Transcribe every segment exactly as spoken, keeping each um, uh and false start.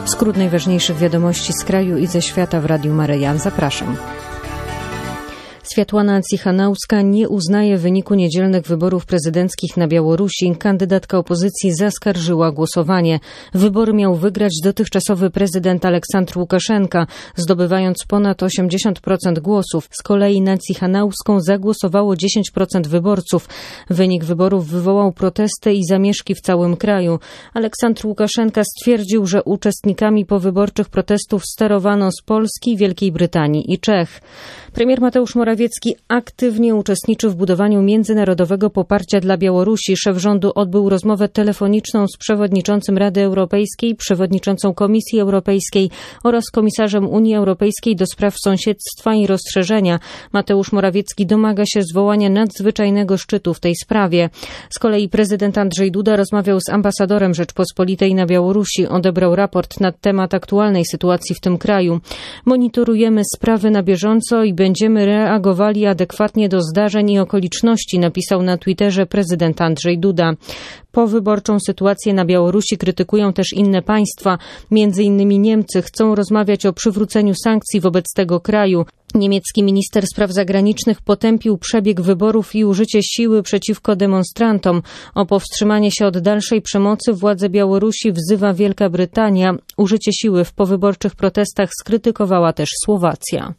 Skrót najważniejszych wiadomości z kraju i ze świata w Radiu Maryja. Zapraszam. Swiatłana Cichanouska nie uznaje wyniku niedzielnych wyborów prezydenckich na Białorusi. Kandydatka opozycji zaskarżyła głosowanie. Wybory miał wygrać dotychczasowy prezydent Aleksandr Łukaszenka, zdobywając ponad osiemdziesiąt procent głosów. Z kolei na Cichanouską zagłosowało dziesięć procent wyborców. Wynik wyborów wywołał protesty i zamieszki w całym kraju. Aleksandr Łukaszenka stwierdził, że uczestnikami powyborczych protestów sterowano z Polski, Wielkiej Brytanii i Czech. Premier Mateusz Morawiecki aktywnie uczestniczy w budowaniu międzynarodowego poparcia dla Białorusi. Szef rządu odbył rozmowę telefoniczną z przewodniczącym Rady Europejskiej, przewodniczącą Komisji Europejskiej oraz komisarzem Unii Europejskiej do spraw sąsiedztwa i rozszerzenia. Mateusz Morawiecki domaga się zwołania nadzwyczajnego szczytu w tej sprawie. Z kolei prezydent Andrzej Duda rozmawiał z ambasadorem Rzeczpospolitej na Białorusi. Odebrał raport na temat aktualnej sytuacji w tym kraju. Monitorujemy sprawy na bieżąco i będziemy reagowali adekwatnie do zdarzeń i okoliczności, napisał na Twitterze prezydent Andrzej Duda. Powyborczą sytuację na Białorusi krytykują też inne państwa. Między innymi Niemcy chcą rozmawiać o przywróceniu sankcji wobec tego kraju. Niemiecki minister spraw zagranicznych potępił przebieg wyborów i użycie siły przeciwko demonstrantom. O powstrzymanie się od dalszej przemocy władze Białorusi wzywa Wielka Brytania. Użycie siły w powyborczych protestach skrytykowała też Słowacja.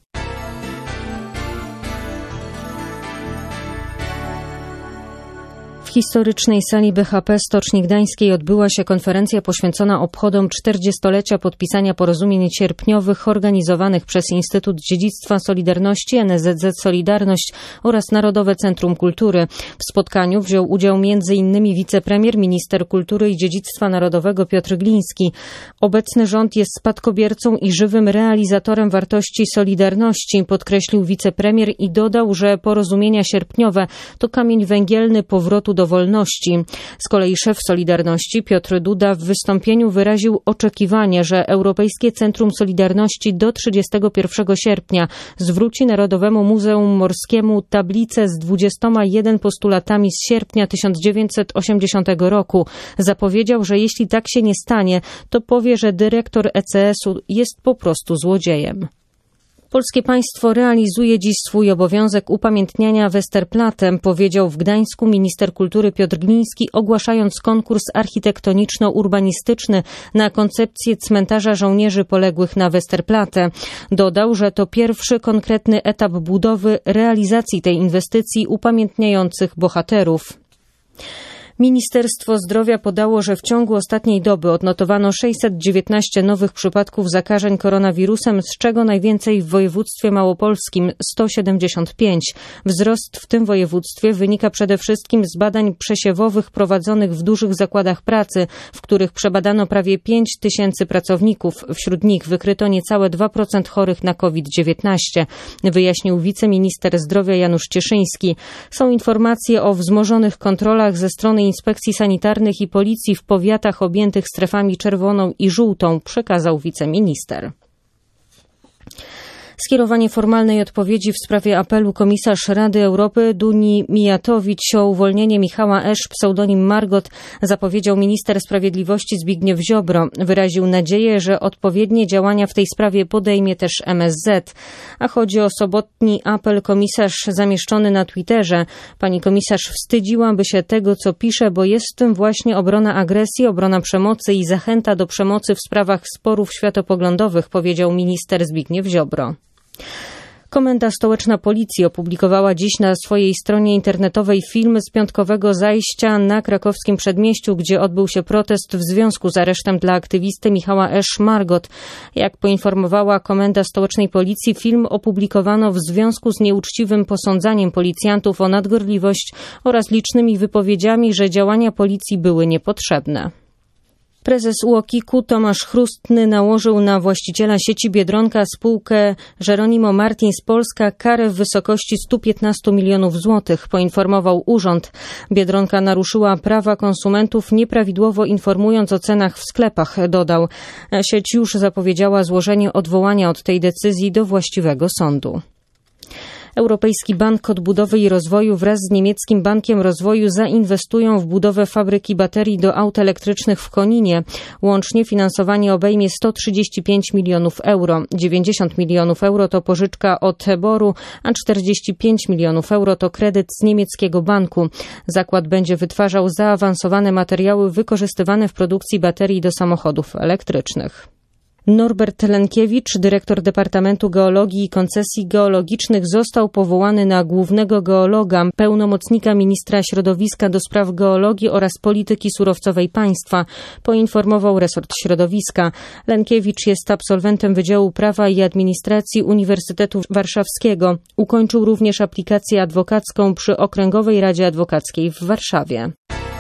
W historycznej sali B H P Stoczni Gdańskiej odbyła się konferencja poświęcona obchodom czterdziestolecia podpisania porozumień sierpniowych organizowanych przez Instytut Dziedzictwa Solidarności, N S Z Z Solidarność oraz Narodowe Centrum Kultury. W spotkaniu wziął udział między innymi wicepremier, minister kultury i dziedzictwa narodowego Piotr Gliński. Obecny rząd jest spadkobiercą i żywym realizatorem wartości Solidarności, podkreślił wicepremier i dodał, że porozumienia sierpniowe to kamień węgielny powrotu do do wolności. Z kolei szef Solidarności Piotr Duda w wystąpieniu wyraził oczekiwanie, że Europejskie Centrum Solidarności do trzydziestego pierwszego sierpnia zwróci Narodowemu Muzeum Morskiemu tablicę z dwudziestoma jeden postulatami z sierpnia tysiąc dziewięćset osiemdziesiątego roku. Zapowiedział, że jeśli tak się nie stanie, to powie, że dyrektor E C S-u jest po prostu złodziejem. Polskie państwo realizuje dziś swój obowiązek upamiętniania Westerplatte, powiedział w Gdańsku minister kultury Piotr Gliński, ogłaszając konkurs architektoniczno-urbanistyczny na koncepcję cmentarza żołnierzy poległych na Westerplatte. Dodał, że to pierwszy konkretny etap budowy realizacji tej inwestycji upamiętniających bohaterów. Ministerstwo Zdrowia podało, że w ciągu ostatniej doby odnotowano sześćset dziewiętnaście nowych przypadków zakażeń koronawirusem, z czego najwięcej w województwie małopolskim sto siedemdziesiąt pięć. Wzrost w tym województwie wynika przede wszystkim z badań przesiewowych prowadzonych w dużych zakładach pracy, w których przebadano prawie pięć tysięcy pracowników. Wśród nich wykryto niecałe dwa procent chorych na COVID dziewiętnaście, wyjaśnił wiceminister zdrowia Janusz Cieszyński. Są informacje o wzmożonych kontrolach ze strony Inspekcji Sanitarnych i Policji w powiatach objętych strefami czerwoną i żółtą, przekazał wiceminister. Skierowanie formalnej odpowiedzi w sprawie apelu komisarz Rady Europy Duni Mijatowicz o uwolnienie Michała Esz, pseudonim Margot, zapowiedział minister sprawiedliwości Zbigniew Ziobro. Wyraził nadzieję, że odpowiednie działania w tej sprawie podejmie też M S Z. A chodzi o sobotni apel komisarz zamieszczony na Twitterze. Pani komisarz wstydziłaby się tego, co pisze, bo jest w tym właśnie obrona agresji, obrona przemocy i zachęta do przemocy w sprawach sporów światopoglądowych, powiedział minister Zbigniew Ziobro. Komenda Stołeczna Policji opublikowała dziś na swojej stronie internetowej film z piątkowego zajścia na krakowskim Przedmieściu, gdzie odbył się protest w związku z aresztem dla aktywisty Michała Esz Margot. Jak poinformowała Komenda Stołecznej Policji, film opublikowano w związku z nieuczciwym posądzaniem policjantów o nadgorliwość oraz licznymi wypowiedziami, że działania policji były niepotrzebne. Prezes U O K I-ku Tomasz Chrustny nałożył na właściciela sieci Biedronka spółkę Jeronimo Martins Polska karę w wysokości stu piętnastu milionów złotych, poinformował urząd. Biedronka naruszyła prawa konsumentów, nieprawidłowo informując o cenach w sklepach, dodał. Sieć już zapowiedziała złożenie odwołania od tej decyzji do właściwego sądu. Europejski Bank Odbudowy i Rozwoju wraz z niemieckim Bankiem Rozwoju zainwestują w budowę fabryki baterii do aut elektrycznych w Koninie. Łącznie finansowanie obejmie sto trzydzieści pięć milionów euro. dziewięćdziesiąt milionów euro to pożyczka od Eboru, a czterdzieści pięć milionów euro to kredyt z niemieckiego banku. Zakład będzie wytwarzał zaawansowane materiały wykorzystywane w produkcji baterii do samochodów elektrycznych. Norbert Lenkiewicz, dyrektor Departamentu Geologii i Koncesji Geologicznych, został powołany na głównego geologa, pełnomocnika ministra środowiska do spraw geologii oraz polityki surowcowej państwa, poinformował resort środowiska. Lenkiewicz jest absolwentem Wydziału Prawa i Administracji Uniwersytetu Warszawskiego. Ukończył również aplikację adwokacką przy Okręgowej Radzie Adwokackiej w Warszawie.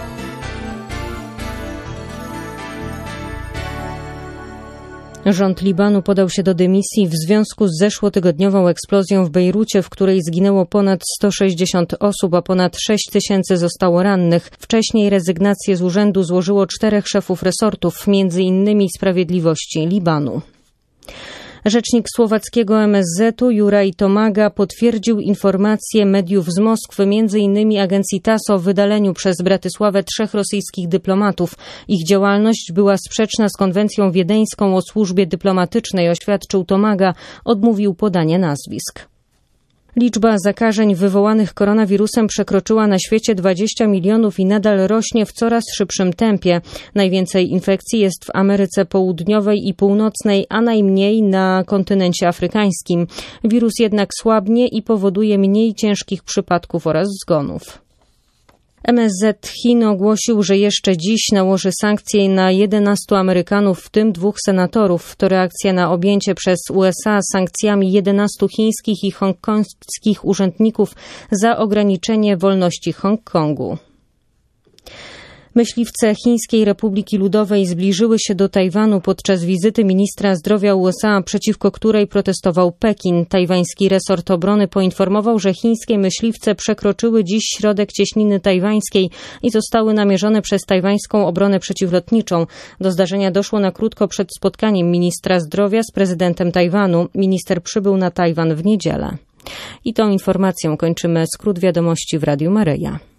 Rząd Libanu podał się do dymisji w związku z zeszłotygodniową eksplozją w Bejrucie, w której zginęło ponad sto sześćdziesiąt osób, a ponad sześć tysięcy zostało rannych. Wcześniej rezygnację z urzędu złożyło czterech szefów resortów, między innymi Sprawiedliwości Libanu. Rzecznik słowackiego M S Z u Juraj Tomaga potwierdził informacje mediów z Moskwy, między innymi agencji T A S S o wydaleniu przez Bratysławę trzech rosyjskich dyplomatów. Ich działalność była sprzeczna z konwencją wiedeńską o służbie dyplomatycznej, oświadczył Tomaga, odmówił podania nazwisk. Liczba zakażeń wywołanych koronawirusem przekroczyła na świecie dwadzieścia milionów i nadal rośnie w coraz szybszym tempie. Najwięcej infekcji jest w Ameryce Południowej i Północnej, a najmniej na kontynencie afrykańskim. Wirus jednak słabnie i powoduje mniej ciężkich przypadków oraz zgonów. M S Z Chin ogłosił, że jeszcze dziś nałoży sankcje na jedenastu Amerykanów, w tym dwóch senatorów. To reakcja na objęcie przez U S A sankcjami jedenastu chińskich i hongkongskich urzędników za ograniczenie wolności Hongkongu. Myśliwce Chińskiej Republiki Ludowej zbliżyły się do Tajwanu podczas wizyty ministra zdrowia U S A, przeciwko której protestował Pekin. Tajwański resort obrony poinformował, że chińskie myśliwce przekroczyły dziś środek cieśniny tajwańskiej i zostały namierzone przez tajwańską obronę przeciwlotniczą. Do zdarzenia doszło na krótko przed spotkaniem ministra zdrowia z prezydentem Tajwanu. Minister przybył na Tajwan w niedzielę. I tą informacją kończymy skrót wiadomości w Radiu Maryja.